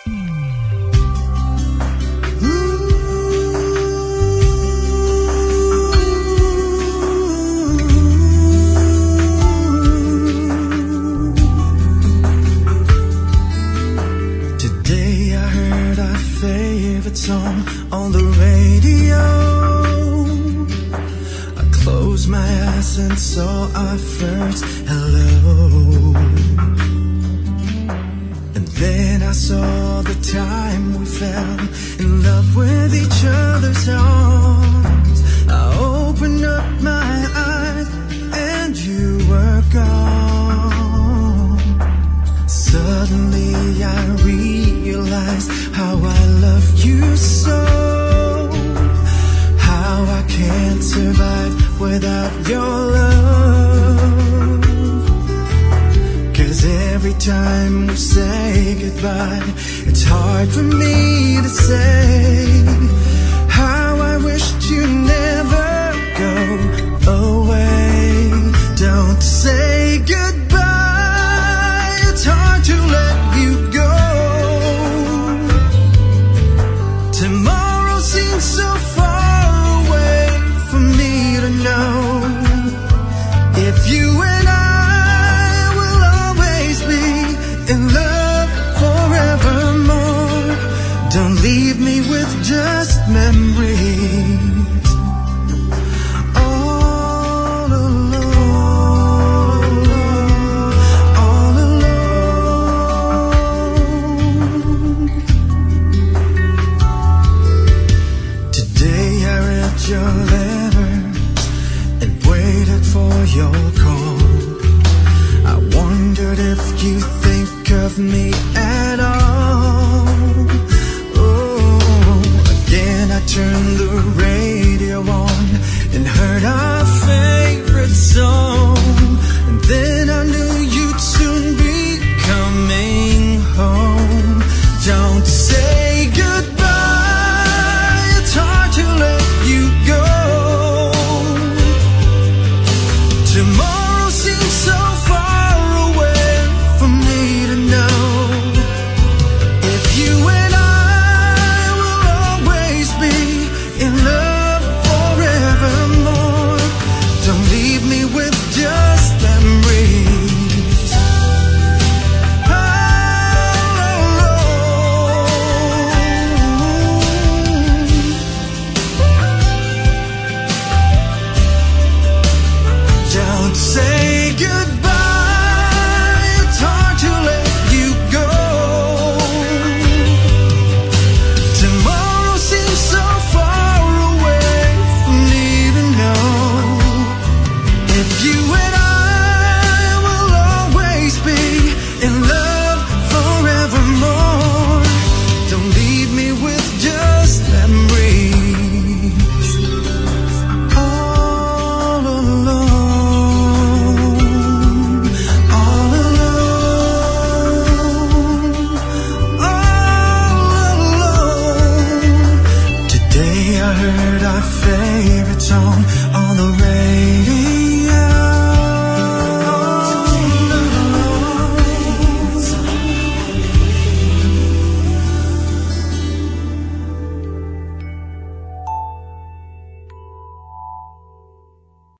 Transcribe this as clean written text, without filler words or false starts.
Song on the radio. I closed my eyes and saw our first hello, and then I saw the time we fell in love with each other's arms. I opened up my eyes and you were gone. Suddenly I realized how I love you so, how I can't survive without your love. 'Cause every time we say goodbye, it's hard for me to say how I wished you'd never go away. Don't say goodbye, it's hard to let you go. Tomorrow seems so far away for me to know if you and I will always be in love forevermore. Don't leave me with just memories. Your letter and waited for your call. I wondered if you think of me